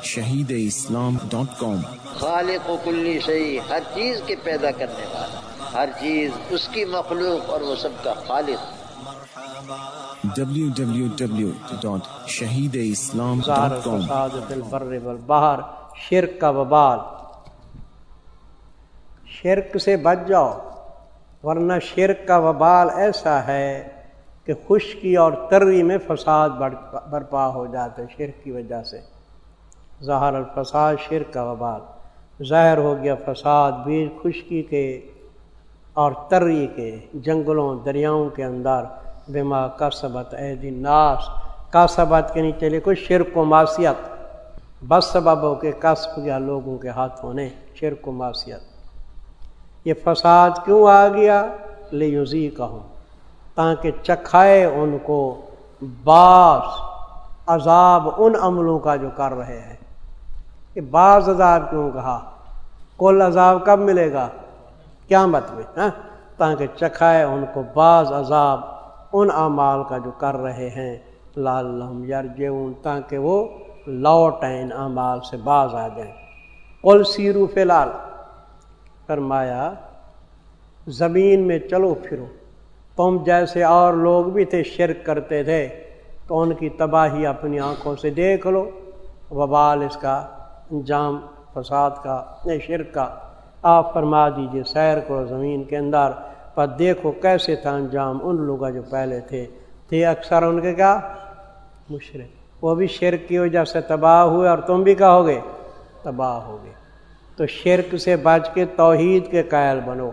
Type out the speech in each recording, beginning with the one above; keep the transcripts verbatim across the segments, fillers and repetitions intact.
شہید اسلام ڈاٹ کام۔ خالق و کلی شیء، ہر چیز کے پیدا کرنے والا، ہر چیز اس کی مخلوق اور وہ سب کا خالق۔ W W W dot Shaheed Islam ظاہر ڈاٹ کام۔ الفساد فی البر والبحر، شرک کا وبال۔ شرک سے بچ جاؤ، ورنہ شرک کا وبال ایسا ہے کہ خشکی اور تری میں فساد برپا ہو جاتا ہے شرک کی وجہ سے۔ ظاہر الفساد، شرک کا وبال، ظاہر ہو گیا فساد بیج خشکی کے اور تری کے، جنگلوں دریاؤں کے اندر، بما کسبت ایدی الناس، کسبت کے نیچے لکھو شرک و معصیت، بس سبب ہو کے کسب کیا لوگوں کے ہاتھوں نے، شرک و معصیت۔ یہ فساد کیوں آ گیا؟ لیذیقہم، تاکہ چکھائے ان کو بعض عذاب ان عملوں کا جو کر رہے ہیں۔ کہ بعض عذاب کیوں کہا؟ کل عذاب کب ملے گا؟ قیامت میں، ہاں؟ تاکہ چکھائے ان کو بعض عذاب ان اعمال کا جو کر رہے ہیں، لعلہم یرجعون، تاکہ وہ لوٹ آئیں ان اعمال سے باز آ جائیں۔ قل سیروا فی الارض، فرمایا زمین میں چلو پھرو، تم جیسے اور لوگ بھی تھے شرک کرتے تھے تو ان کی تباہی اپنی آنکھوں سے دیکھ لو، وبال اس کا، انجام فساد کا، شرک کا۔ آپ فرما دیجئے سیر کرو زمین کے اندر، پر دیکھو کیسے تھا انجام ان لوگوں جو پہلے تھے تھے اکثر ان کے کیا؟ مشرک، وہ بھی شرک کی وجہ سے تباہ ہوئے اور تم بھی کیا ہوگے؟ تباہ ہوگے۔ تو شرک سے بچ کے توحید کے قائل بنو۔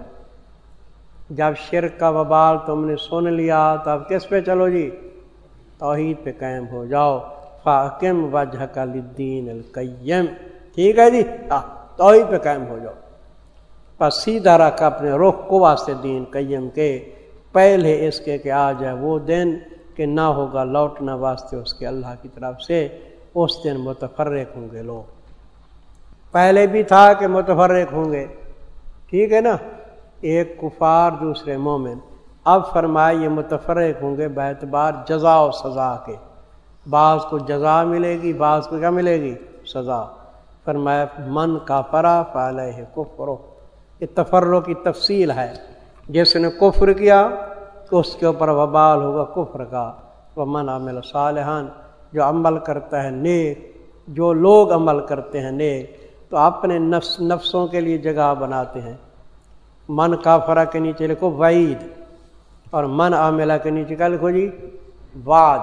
جب شرک کا وبال تم نے سن لیا تو اب کس پہ چلو جی؟ توحید پہ قائم ہو جاؤ۔ فاقم وجہک للدین القیم، ٹھیک ہے جی، توحید پہ قائم ہو جاؤ، پس سیدھا رکھ اپنے رخ کو واسطے دین قیم کے، پہلے اس کے کہ آ جائے وہ دن کہ نہ ہوگا لوٹنا واسطے اس کے اللہ کی طرف سے، اس دن متفرق ہوں گے لوگ۔ پہلے بھی تھا کہ متفرق ہوں گے، ٹھیک ہے نا، ایک کفار دوسرے مومن۔ اب فرمائے یہ متفرق ہوں گے باعتبار جزا و سزا کے، بعض کو جزا ملے گی، بعض کو کیا ملے گی؟ سزا۔ فرمایا من کافرہ فعلیہ کفرہ، یہ تفرق کی تفصیل ہے، جس نے کفر کیا تو اس کے اوپر وبال ہوگا کفر کا۔ ومن عمل صالحا، جو عمل کرتا ہے نیک، جو لوگ عمل کرتے ہیں نیک تو اپنے نفس نفسوں کے لیے جگہ بناتے ہیں۔ من کافرہ کے نیچے لکھو وعید، اور من عاملہ کے نیچے کیا لکھو جی؟ وعد۔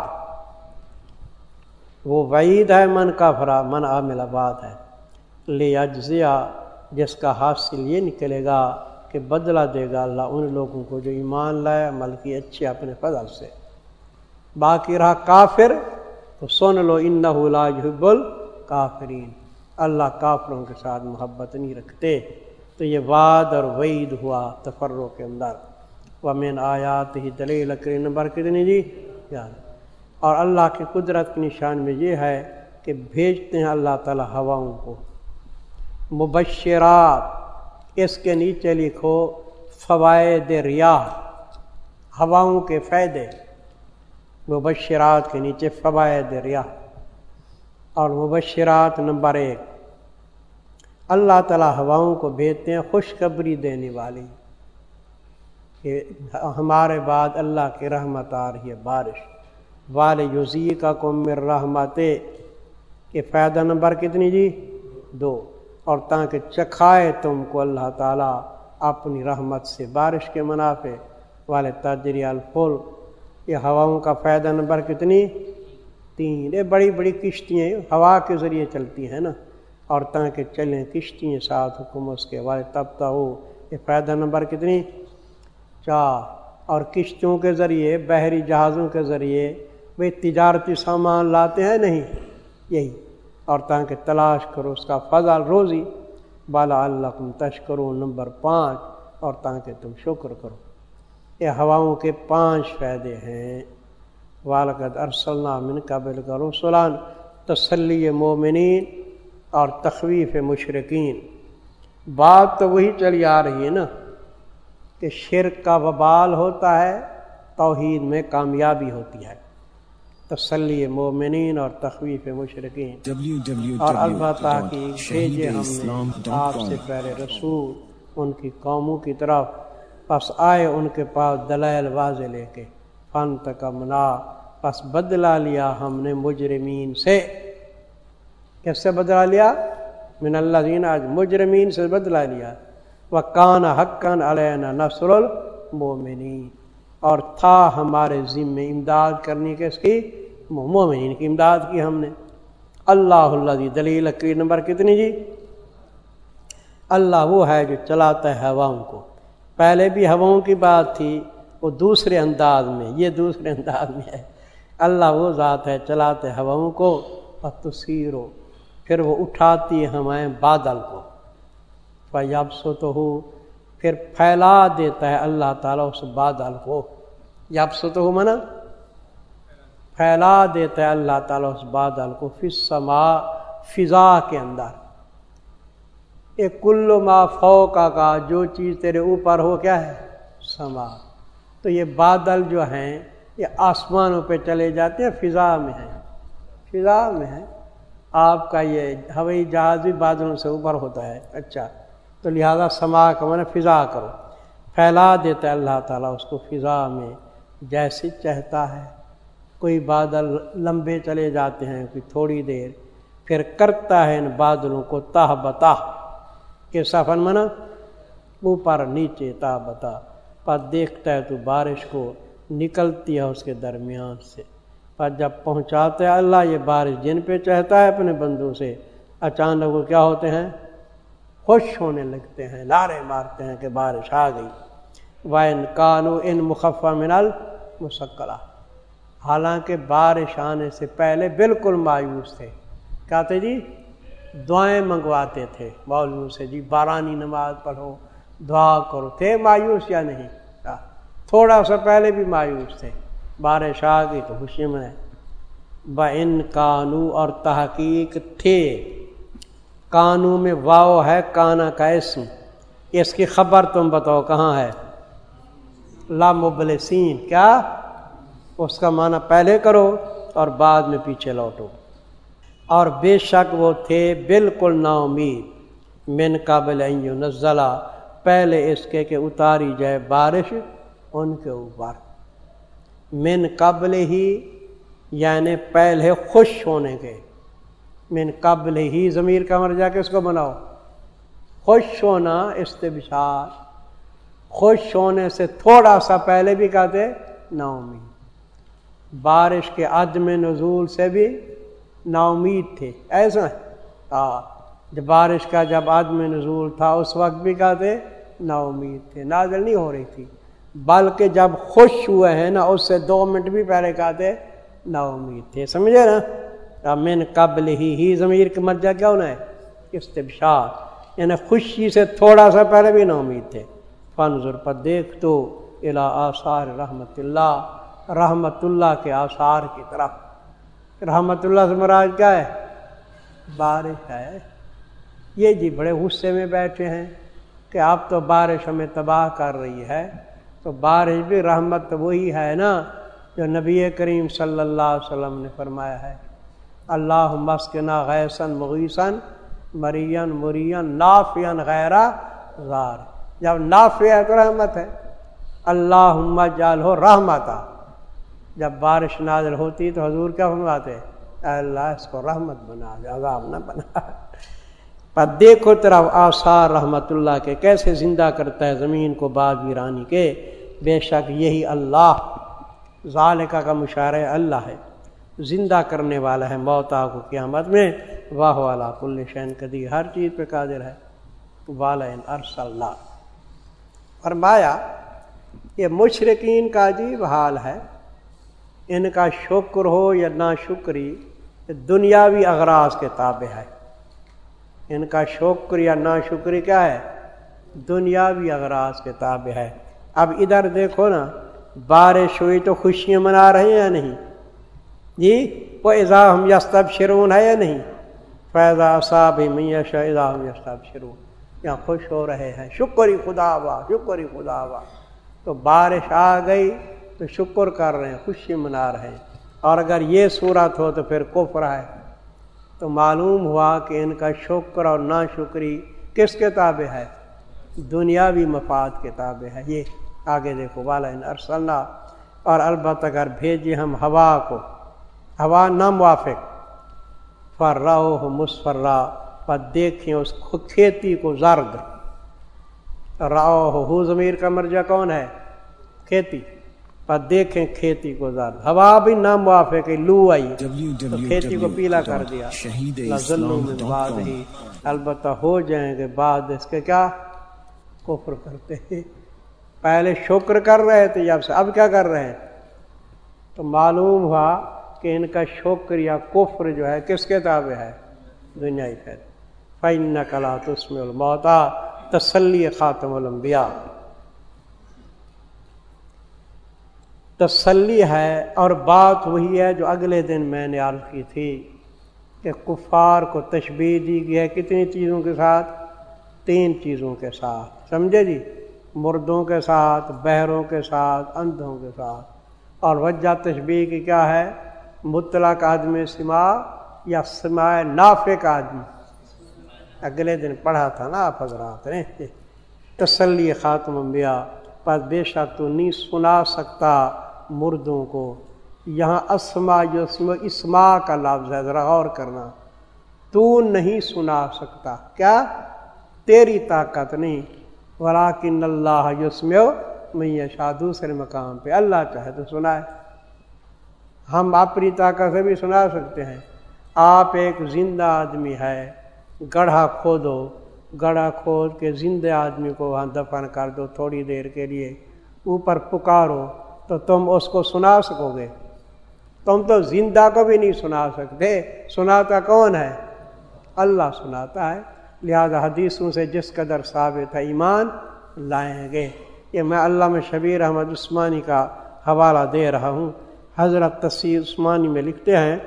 وہ وعید ہے من کافرہ، من عاملہ وعد ہے۔ لیجزیہ، جس کا حاصل یہ نکلے گا کہ بدلہ دے گا اللہ ان لوگوں کو جو ایمان لائے، عمل کی اچھے اپنے فضل سے۔ باقی رہا کافر تو سن لو انہ لا یحب الکافرین، اللہ کافروں کے ساتھ محبت نہیں رکھتے۔ تو یہ وعد اور وعید ہوا تفرق کے اندر۔ ومن آیاتہ دلیل اکری نمبر کتنی جی؟ یاد۔ اور اللہ کی قدرت کی نشان میں یہ ہے کہ بھیجتے ہیں اللہ تعالی ہواؤں کو مبشرات، اس کے نیچے لکھو فوائد ریاح، ہواؤں کے فائدے، مبشرات کے نیچے فوائد ریاح۔ اور مبشرات نمبر ایک، اللہ تعالیٰ ہواؤں کو بھیجتے ہیں خوشخبری دینے والی کہ ہمارے بعد اللہ کی رحمت آ رہی ہے، بارش۔ وَلِيُذِيقَكُم مِّن رَحْمَتِهِ، کہ فائدہ نمبر کتنی جی؟ دو، اور تاکہ چکھائے تم کو اللہ تعالیٰ اپنی رحمت سے بارش کے منافع۔ وَلِتَجْرِيَ الْفُلْكُ، یہ ہواؤں کا فائدہ نمبر کتنی؟ تین۔ یہ بڑی بڑی کشتیاں ہوا کے ذریعے چلتی ہیں نا، اور تاکہ چلیں کشتیاں ساتھ حکم اس کے۔ وَلِتَبْتَغُوا، یہ فائدہ نمبر کتنی؟ چار۔ اور کشتیوں کے ذریعے، بحری جہازوں کے ذریعے وہ تجارتی سامان لاتے ہیں نہیں، یہی، اور تاکہ تلاش کرو اس کا فضل روزی۔ وَلَعَلَّكُمْ تَشْكُرُونَ نمبر پانچ، اور تاکہ تم شکر کرو۔ یہ ہواؤں کے پانچ فائدے ہیں۔ وَلَقَدْ أَرْسَلْنَا مِن قَبْلِكَ رُسُلًا، تسلی مومنین اور تخویف مشرکین۔ بات تو وہی چلی آ رہی ہے نا کہ شرک کا وبال ہوتا ہے، توحید میں کامیابی ہوتی ہے۔ تسلی مومنین اور تخویف مشرکین۔ اور البتہ کہ بھیجے ہم نے آپ سے پہلے رسول ان کی قوموں کی طرف، پس آئے ان کے پاس دلائل واضح لے کے، فانتقمنا پس بدلا لیا ہم نے مجرمین سے۔ کس سے بدلا لیا؟ من الذین، آج مجرمین سے بدلا لیا۔ وَكَانَ حَقًّا عَلَيْنَا نَصْرُ الْمُؤْمِنِينَ، اور تھا ہمارے ذمے امداد کرنی کس کی؟ مومنین کی امداد کی ہم نے۔ اللہ الذی، دلیل کی نمبر کتنی جی؟ اللہ وہ ہے جو چلاتا ہے ہواؤں کو۔ پہلے بھی ہواؤں کی بات تھی، وہ دوسرے انداز میں، یہ دوسرے انداز میں ہے۔ اللہ وہ ذات ہے چلاتے ہواؤں کو، فَتُسِیرُ، پھر وہ اٹھاتی ہے ہمیں بادل کو، فَیَبْسُطُہُ، پھر پھیلا دیتا ہے اللہ تعالیٰ اس بادل کو۔ یبسطہ منا پھیلا دیتا ہے اللہ تعالیٰ اس بادل کو، فی السماء، فضا کے اندر۔ یہ کل ما فوق کا، جو چیز تیرے اوپر ہو کیا ہے؟ سما۔ تو یہ بادل جو ہیں یہ آسمانوں پہ چلے جاتے ہیں، فضا میں ہیں، فضا میں ہیں۔ آپ کا یہ ہوائی جہاز بھی بادلوں سے اوپر ہوتا ہے۔ اچھا، تو لہذا سما کا معنی فضا کرو۔ پھیلا دیتا ہے اللہ تعالیٰ اس کو فضا میں جیسے چاہتا ہے۔ کوئی بادل لمبے چلے جاتے ہیں، کوئی تھوڑی دیر، پھر کرتا ہے ان بادلوں کو تہ بتہ، کہ سفن منا اوپر نیچے، تہ بتہ، پر دیکھتا ہے تو بارش کو نکلتی ہے اس کے درمیان سے، پر جب پہنچاتا ہے اللہ یہ بارش جن پہ چاہتا ہے اپنے بندوں سے، اچانک وہ کیا ہوتے ہیں؟ خوش ہونے لگتے ہیں، نعرے مارتے ہیں کہ بارش آ گئی۔ وَإِن كَانُوا إِن مُخَفَّفٍ مِنَ الْمُثَقَّلَةِ، حالانکہ بارش آنے سے پہلے بالکل مایوس تھے۔ کہتے جی دعائیں منگواتے تھے مولویوں سے، جی بارانی نماز پڑھو، دعا کرو، تھے مایوس یا نہیں؟ تھوڑا سا پہلے بھی مایوس تھے، بارش آ گئی تو خوشی میں۔ وَإِن كَانُوا، اور تحقیق تھے، کانو میں واو ہے کانا کا اسم، اس کی خبر تم بتاؤ کہاں ہے؟ لا مبلسین، کیا اس کا معنی پہلے کرو اور بعد میں پیچھے لوٹو۔ اور بے شک وہ تھے بالکل نا امید، من قبل ان ینزل، پہلے اس کے کہ اتاری جائے بارش ان کے اوپر۔ من قبل ہی یعنی پہلے خوش ہونے کے، من قبل ہی ضمیر کا مرجع کس کو بناؤ؟ خوش ہونا، استبشار، خوش ہونے سے تھوڑا سا پہلے بھی کہتے نا امید، بارش کے عدم نزول سے بھی نا امید تھے، ایسا ہاں، جب بارش کا جب عدم نزول تھا اس وقت بھی کہتے نا امید تھے، نازل نہیں ہو رہی تھی، بلکہ جب خوش ہوئے ہیں نا اس سے دو منٹ بھی پہلے کہتے نا امید تھے، سمجھے نا؟ من قبل ہی، ہی ضمیر کا مرجع کیا ہونا ہے؟ استبشار، یعنی خوشی سے تھوڑا سا پہلے بھی نا امید تھے۔ فانظر، پر دیکھ تو الی آثار رحمت اللہ، رحمت اللہ کے آثار کی طرف۔ رحمت اللہ سے مراد کیا ہے؟ بارش ہے۔ یہ جی بڑے غصے میں بیٹھے ہیں کہ اب تو بارش ہمیں تباہ کر رہی ہے، تو بارش بھی رحمت وہی ہے نا جو نبی کریم صلی اللہ علیہ وسلم نے فرمایا ہے، اللہم اسقنا غیثا مغیثا مریا مریا نافعا غیر ضار۔ جب نافع ہے تو رحمت ہے، اللہم اجعلہ رحمتا، جب بارش نازل ہوتی تو حضور کیا فرماتے؟ اے اللہ اس کو رحمت بنا دے، عذاب نہ بنا۔ پر دیکھو طرف آثار رحمت اللہ کے، کیسے زندہ کرتا ہے زمین کو بعد ویرانی کے، بے شک یہی اللہ، ذالکہ کا مشارہ اللہ ہے، زندہ کرنے والا ہے موتا کو قیامت میں، واہ والا کل شیء قدیر، ہر چیز پہ قادر ہے۔ والا ان ارسلنا، فرمایا یہ مشرکین کا عجیب حال ہے، ان کا شکر ہو یا ناشکری دنیاوی اغراض کے تابع ہے، ان کا شکر یا ناشکری کیا ہے؟ دنیاوی اغراض کے تابع ہے۔ اب ادھر دیکھو نا، بارش ہوئی تو خوشیاں منا رہے ہیں یا نہیں جی؟ وہ اذا ہم یستبشرون ہے یا نہیں؟ فیضا اصاب من یشاء اذا ہم یستبشرون، یہاں خوش ہو رہے ہیں، شکر ہی خدا وا، شکر ہی خدا وا۔ تو بارش آ گئی تو شکر کر رہے ہیں، خوشی منا رہے ہیں، اور اگر یہ صورت ہو تو پھر کفر ہے۔ تو معلوم ہوا کہ ان کا شکر اور ناشکری کس کے تابع ہے؟ دنیاوی مفاد کے تابع ہے۔ یہ آگے دیکھو، والا ان ارسلنا، اور البتہ اگر بھیجی ہم ہوا کو، ہوا نہ موافق، فرّاہ مصفرہ، پر دیکھیں اس کھیتی کو زرد، راہ ہو ضمیر کا مرجع کون ہے؟ کھیتی، پر دیکھیں کھیتی کو زرد، ہوا بھی نہ موافق، لو آئی تو کھیتی کو پیلا کر دیا، لظلوا من بعدہ، البتہ ہو جائیں گے بعد اس کے کیا؟ کفر کرتے ہیں۔ پہلے شکر کر رہے تھے جب سے، اب کیا کر رہے ہیں؟ تو معلوم ہوا کہ ان کا شکر یا کفر جو ہے کس کے تابع ہے؟ دنیائی پھر فَإِنَّكَ لَا تُسْمِعُ الْمَوْتَىٰ، تسلی خاتم الانبیاء، تسلی ہے۔ اور بات وہی ہے جو اگلے دن میں نے عرض کی تھی کہ کفار کو تشبیہ دی گئی ہے کتنی چیزوں کے ساتھ؟ تین چیزوں کے ساتھ، سمجھے جی؟ مردوں کے ساتھ، بہروں کے ساتھ، اندھوں کے ساتھ۔ اور وجہ تشبیہ کی کیا ہے؟ مطلق آدمی سما یا سماع نافق آدمی، اگلے دن پڑھا تھا نا آپ حضرات نے۔ تسلی خاتم انبیاء، پر بے شک تو نہیں سنا سکتا مردوں کو۔ یہاں اسما جو اسم اسماء کا لفظ ہے، ذرا غور کرنا، تو نہیں سنا سکتا، کیا؟ تیری طاقت نہیں، ولیکن اللہ یسمع من یشاء، دوسرے مقام پہ اللہ چاہے تو سنائے۔ ہم اپنی طاقت سے بھی سنا سکتے ہیں۔ آپ ایک زندہ آدمی ہے، گڑھا کھودو، گڑھا کھود کے زندہ آدمی کو وہاں دفن کر دو تھوڑی دیر کے لیے، اوپر پکارو تو تم اس کو سنا سکو گے؟ تم تو زندہ کو بھی نہیں سنا سکتے، سناتا کون ہے؟ اللہ سناتا ہے۔ لہذا حدیثوں سے جس قدر ثابت ہے ایمان لائیں گے۔ یہ میں علامہ شبیر احمد عثمانی کا حوالہ دے رہا ہوں، حضرت تفسیر عثمانی میں لکھتے ہیں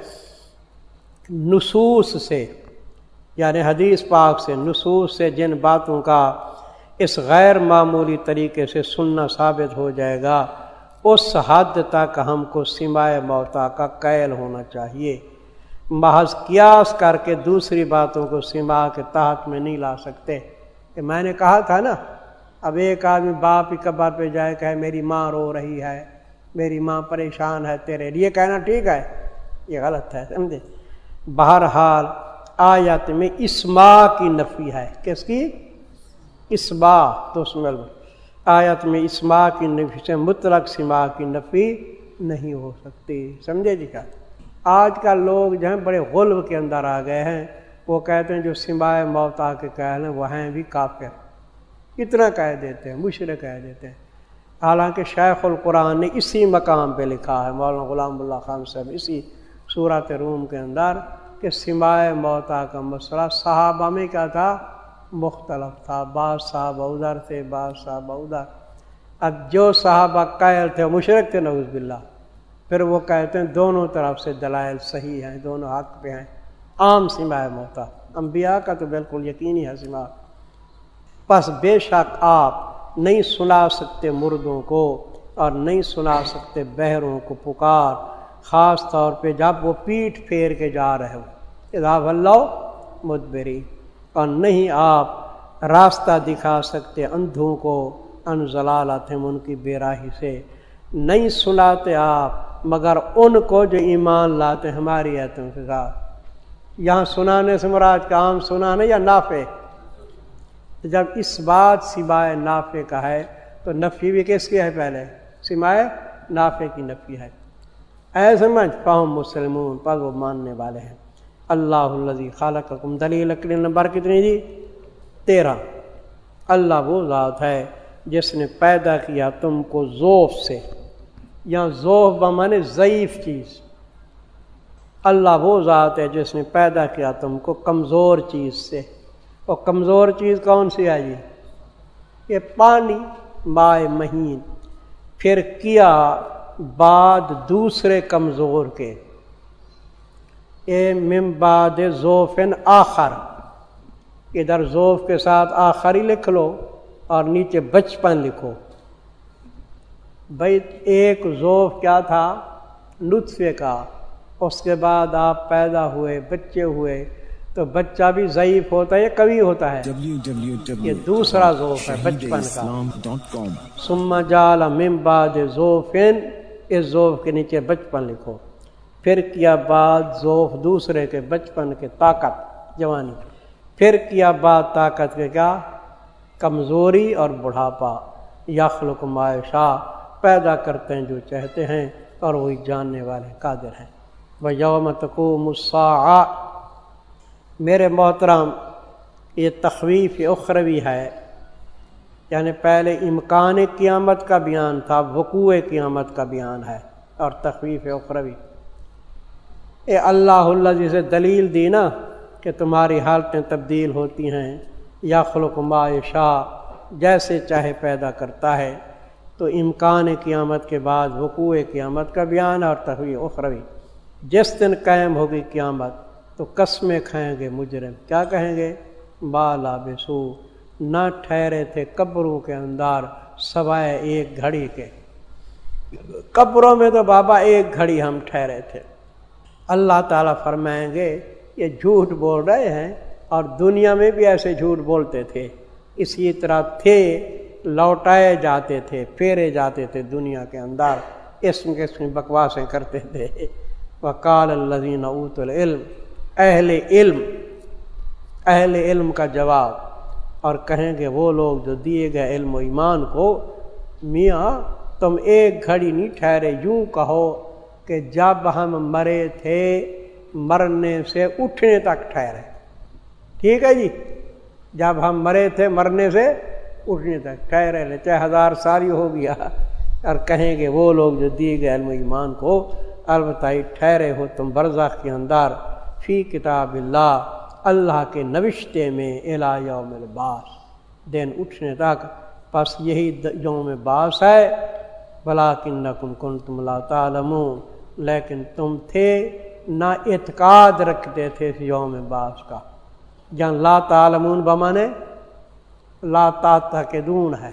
نصوص سے، یعنی حدیث پاک سے، نصوص سے جن باتوں کا اس غیر معمولی طریقے سے سننا ثابت ہو جائے گا، اس حد تک ہم کو سماع موتا کا قائل ہونا چاہیے۔ محض قیاس کر کے دوسری باتوں کو سماع کے تحت میں نہیں لا سکتے۔ کہ میں نے کہا تھا نا، اب ایک آدمی باپ کی قبر پہ جائے کہ میری ماں رو رہی ہے، میری ماں پریشان ہے تیرے لیے، کہنا ٹھیک ہے؟ یہ غلط ہے، سمجھے؟ بہرحال آیت میں اسماء کی نفی ہے، کس کی؟ اسماء، تو سمجھ لو آیت میں اسماء کی نفی سے مطلق سماع کی نفی نہیں ہو سکتی، سمجھے جی؟ کیا آج کل لوگ جو ہیں بڑے غلو کے اندر آ گئے ہیں، وہ کہتے ہیں جو سماع موتا کے قائل ہیں وہ ہیں بھی کافر، اتنا کہہ دیتے ہیں، مشرک کہہ دیتے ہیں۔ حالانکہ شیخ القرآن نے اسی مقام پہ لکھا ہے، مولانا غلام اللہ خان صاحب، اسی سورۃ روم کے اندر، کہ سماع موتا کا مسئلہ صحابہ میں کیا تھا؟ مختلف تھا، بعض صحابہ ادھر تھے، بعض صحابہ ادھر۔ اب جو صحابہ قائل تھے مشرک تھے نعوذ باللہ، پھر وہ کہتے ہیں دونوں طرف سے دلائل صحیح ہیں، دونوں حق پہ ہیں۔ عام سماع موتا، انبیاء کا تو بالکل یقینی ہے سماع۔ پس بے شک آپ نہیں سنا سکتے مردوں کو اور نہیں سنا سکتے بہروں کو پکار، خاص طور پہ جب وہ پیٹھ پھیر کے جا رہے ہو، اذا ولوا مدبرین، اور نہیں آپ راستہ دکھا سکتے اندھوں کو ان ضلالتہم، ان کی بے راہی سے، نہیں سناتے آپ مگر ان کو جو ایمان لاتے ہماری آیتوں کے ساتھ۔ یہاں سنانے سے مراد کا عام سنانے یا نافع؟ جب اس بات سماع نافع کا ہے تو نفی بھی کس کی ہے؟ پہلے سماع نافع کی نفی ہے۔ اے سمجھ فہم مسلمون، پر وہ ماننے والے ہیں۔ اللہ الذی خلقکم، دلیل اکلی نمبر کتنی جی؟ تیرہ۔ اللہ وہ ذات ہے جس نے پیدا کیا تم کو ضعف سے، یہاں ضعف بمانے ضعیف چیز۔ اللہ وہ ذات ہے جس نے پیدا کیا تم کو کمزور چیز سے، اور کمزور چیز کون سی ہے جی؟ یہ پانی، مائع مہین، پھر کیا بعد دوسرے کمزور کے، اے من بعد ضعف آخر، ادھر ضعف کے ساتھ آخر ہی لکھ لو اور نیچے بچپن لکھو۔ بھائی ایک ضعف کیا تھا؟ نطفے کا، اس کے بعد آپ پیدا ہوئے، بچے ہوئے، تو بچہ بھی ضعیف ہوتا ہے یا قوی ہوتا ہے؟ یہ دوسرا ذوف ہے بچپن کا۔ ثم جعل من بعد ذوف، اس ذوف کے نیچے بچپن لکھو، پھر کیا بعد ذوف دوسرے کے بچپن کے طاقت جوانی، پھر کیا بعد طاقت کے کیا کمزوری اور بڑھاپا۔ یخلق ما یشاء، پیدا کرتے ہیں جو چاہتے ہیں اور وہی جاننے والے قادر ہیں۔ وَيَوْمَ تَقُومُ السَّاعَةُ، میرے محترم یہ تخویف اخروی ہے، یعنی پہلے امکان قیامت کا بیان تھا، وقوع قیامت کا بیان ہے، اور تخویف اخروی اے اللہ الذی سے دلیل دی نا کہ تمہاری حالتیں تبدیل ہوتی ہیں، یخلق ما یشاء، جیسے چاہے پیدا کرتا ہے، تو امکان قیامت کے بعد وقوع قیامت کا بیان اور تخویف اخروی۔ جس دن قائم ہوگی قیامت تو قسمیں کھائیں گے مجرم، کیا کہیں گے؟ ما لابثو، نہ ٹھہرے تھے قبروں کے اندر سوائے ایک گھڑی کے، قبروں میں تو بابا ایک گھڑی ہم ٹھہرے تھے۔ اللہ تعالیٰ فرمائیں گے یہ جھوٹ بول رہے ہیں، اور دنیا میں بھی ایسے جھوٹ بولتے تھے، اسی طرح تھے، لوٹائے جاتے تھے، پھیرے جاتے تھے دنیا کے اندر، اسم قسم بکواسیں کرتے تھے۔ وقال الذین اوتوا العلم، اہل علم، اہل علم کا جواب، اور کہیں گے وہ لوگ جو دیے گئے علم و ایمان کو، میاں تم ایک گھڑی نہیں ٹھہرے، یوں کہو کہ جب ہم مرے تھے مرنے سے اٹھنے تک ٹھہرے، ٹھیک ہے جی، جب ہم مرے تھے مرنے سے اٹھنے تک ٹھہرے، چاہے ہزار سال ہی ہو گیا۔ اور کہیں گے وہ لوگ جو دیے گئے علم و ایمان کو، البتہ ٹھہرے ہو تم برزخ کے اندر، فی کتاب اللہ، اللہ کے نوشتے میں، الی یوم البعث، دن اٹھنے تک، پس یہی یوم بعث ہے۔ ولکنکم کنتم لا تعلمون، لیکن تم تھے نہ اعتقاد رکھتے تھے اس یوم بعث کا، جہاں لا تعلمون بمانے لا تعتقدون ہے۔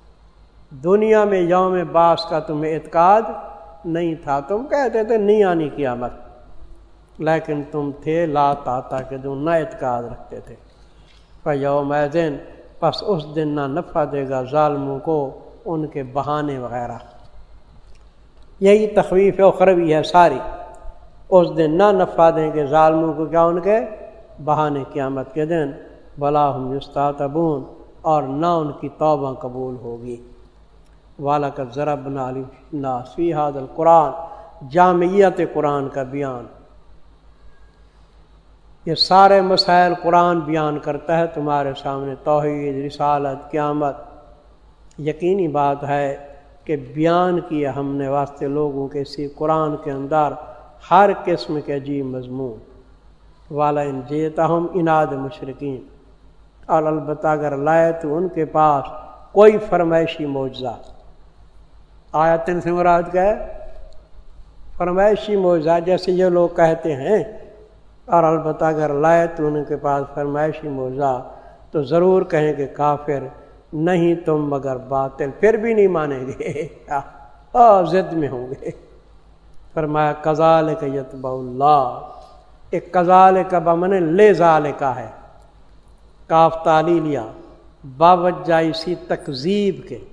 دنیا میں یوم بعث کا تمہیں اعتقاد نہیں تھا، تم کہتے تھے نہیں آنی قیامت، لیکن تم تھے لا تعتقدون، نہ اعتقاد رکھتے تھے۔ فیومئذ، پس اس دن نہ نفع دے گا ظالموں کو ان کے بہانے وغیرہ۔ یہی تخویف اخروی ہے ساری، اس دن نہ نفع دیں گے ظالموں کو، کیا ان کے بہانے قیامت کے دن، ولا ہم یستعتبون، اور نہ ان کی توبہ قبول ہوگی۔ وَلَقَدْ ضَرَبْنَا لِلنَّاسِ فِي هَذَا الْقُرْآنِ، جامعیت قرآن کا بیان، یہ سارے مسائل قرآن بیان کرتا ہے تمہارے سامنے، توحید، رسالت، قیامت۔ یقینی بات ہے کہ بیان کیا ہم نے واسطے لوگوں کے اسی قرآن کے اندر ہر قسم کے عجیب مضمون۔ وَلَئِنْ جِئْتَهُمْ اناد مشرکین، اور البتہ اگر لائے تو ان کے پاس کوئی فرمائشی معجزہ، آیتن سے مراد کیا ہے؟ فرمائشی معجزہ، جیسے یہ لوگ کہتے ہیں، اور البتہ اگر لائے تو ان کے پاس فرمائشی معجزہ، تو ضرور کہیں کہ کافر نہیں تم مگر باطل، پھر بھی نہیں مانیں گے، ضد میں ہوں گے۔ فرمایا کذالک یطبع اللہ، ایک کذالک بمعنی لذالک ہے، کاف تعلیلیہ، باوجہ اسی تکذیب کے،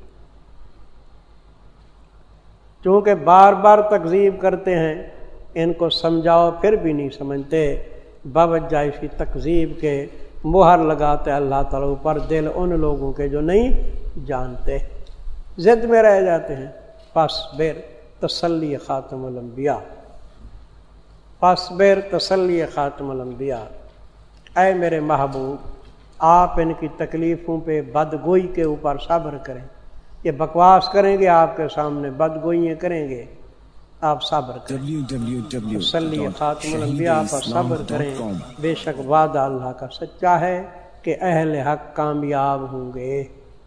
چونکہ بار بار تکذیب کرتے ہیں، ان کو سمجھاؤ پھر بھی نہیں سمجھتے، باوجہ اسی تکذیب کے مہر لگاتے اللہ تعالیٰ اوپر دل ان لوگوں کے جو نہیں جانتے، ضد میں رہ جاتے ہیں۔ فاصبر، تسلی خاتم الانبیاء، فاصبر، تسلی خاتم الانبیاء، اے میرے محبوب آپ ان کی تکلیفوں پہ، بدگوئی کے اوپر صبر کریں، یہ بکواس کریں گے آپ کے سامنے، بدگوئیاں کریں گے، آپ صبر کریں، تسلی خاتم الانبیاء پر صبر کریں، بے شک وعدہ اللہ کا سچا ہے کہ اہل حق کامیاب ہوں گے۔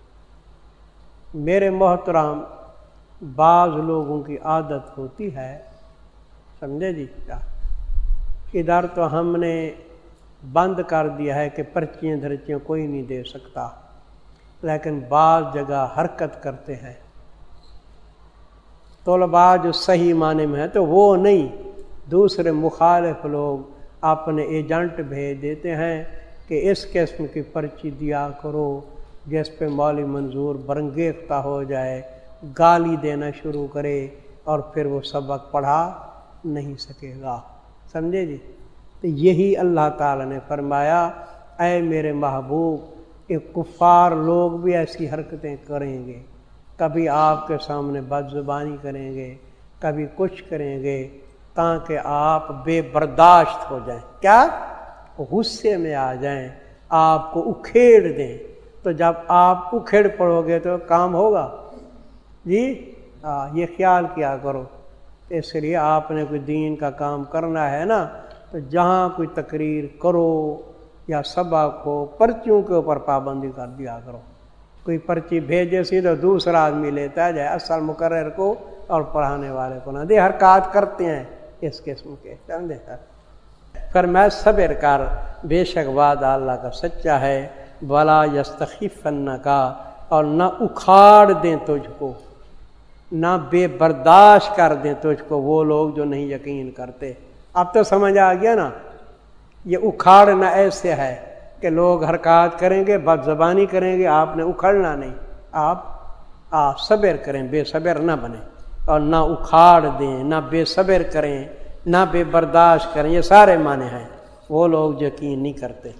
میرے محترم، بعض لوگوں کی عادت ہوتی ہے، سمجھے جی، کیا ادھر تو ہم نے بند کر دیا ہے کہ پرچیاں دھرچیاں کوئی نہیں دے سکتا، لیکن بعض جگہ حرکت کرتے ہیں، طلباء جو صحیح معنی میں ہے تو وہ نہیں، دوسرے مخالف لوگ اپنے ایجنٹ بھیج دیتے ہیں کہ اس قسم کی پرچی دیا کرو جس پہ مولوی منظور برنگیختہ ہو جائے، گالی دینا شروع کرے اور پھر وہ سبق پڑھا نہیں سکے گا. سمجھے جی؟ تو یہی اللہ تعالیٰ نے فرمایا اے میرے محبوب، ایک کفار لوگ بھی ایسی حرکتیں کریں گے، کبھی آپ کے سامنے بد زبانی کریں گے، کبھی کچھ کریں گے تاکہ آپ بے برداشت ہو جائیں، کیا غصے میں آ جائیں، آپ کو اکھیڑ دیں. تو جب آپ اکھیڑ پڑو گے تو کام ہوگا جی. ہاں یہ خیال کیا کرو. اس لیے آپ نے کوئی دین کا کام کرنا ہے نا تو جہاں کوئی تقریر کرو یا سبق ہو، پرچیوں کے اوپر پابندی کر دیا کرو. کوئی پرچی بھیجے سیدھا دوسرا آدمی لیتا جائے، اصل مقرر کو اور پڑھانے والے کو نہ دے. حرکات کرتے ہیں اس قسم کے، سمجھے؟ پھر میں صبر کر، بے شک وعدہ اللہ کا سچا ہے. ولا یستخفنک، اور نہ اکھاڑ دیں تجھ کو، نہ بے برداشت کر دیں تجھ کو وہ لوگ جو نہیں یقین کرتے. اب تو سمجھ آ گیا نا، یہ اکھاڑنا ایسے ہے کہ لوگ حرکات کریں گے، بد زبانی کریں گے، آپ نے اکھڑنا نہیں، آپ آپ صبر کریں، بے صبر نہ بنیں، اور نہ اکھاڑ دیں، نہ بے صبر کریں، نہ بے برداشت کریں. یہ سارے معنی ہیں وہ لوگ یقین نہیں کرتے.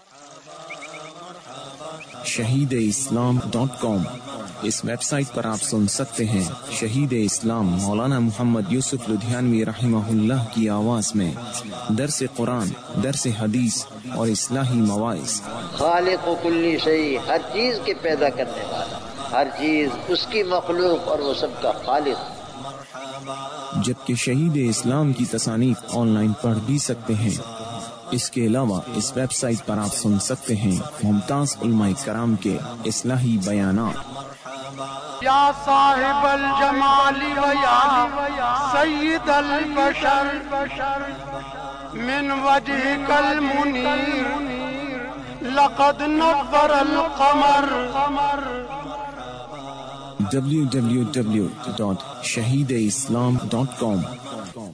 شہید اسلام ڈاٹ کام، اس ویب سائٹ پر آپ سن سکتے ہیں شہید اسلام مولانا محمد یوسف لدھیانوی رحمہ اللہ کی آواز میں درس قرآن، درس حدیث اور اصلاحی مواعظ. خالق و کلی شیء، ہر چیز کے پیدا کرنے والا، ہر چیز اس کی مخلوق اور وہ سب کا خالق. جبکہ شہید اسلام کی تصانیف آن لائن پڑھ بھی سکتے ہیں. اس کے علاوہ اس ویب سائٹ پر آپ سن سکتے ہیں ممتاز علماء کرام کے اصلاحی بیانات. یا صاحب الجمال و یا سید البشر من وجهك المنیر لقد نور القمر. ڈبلیو ڈبلیو ڈبلیو ڈاٹ شہید اسلام ڈاٹ کام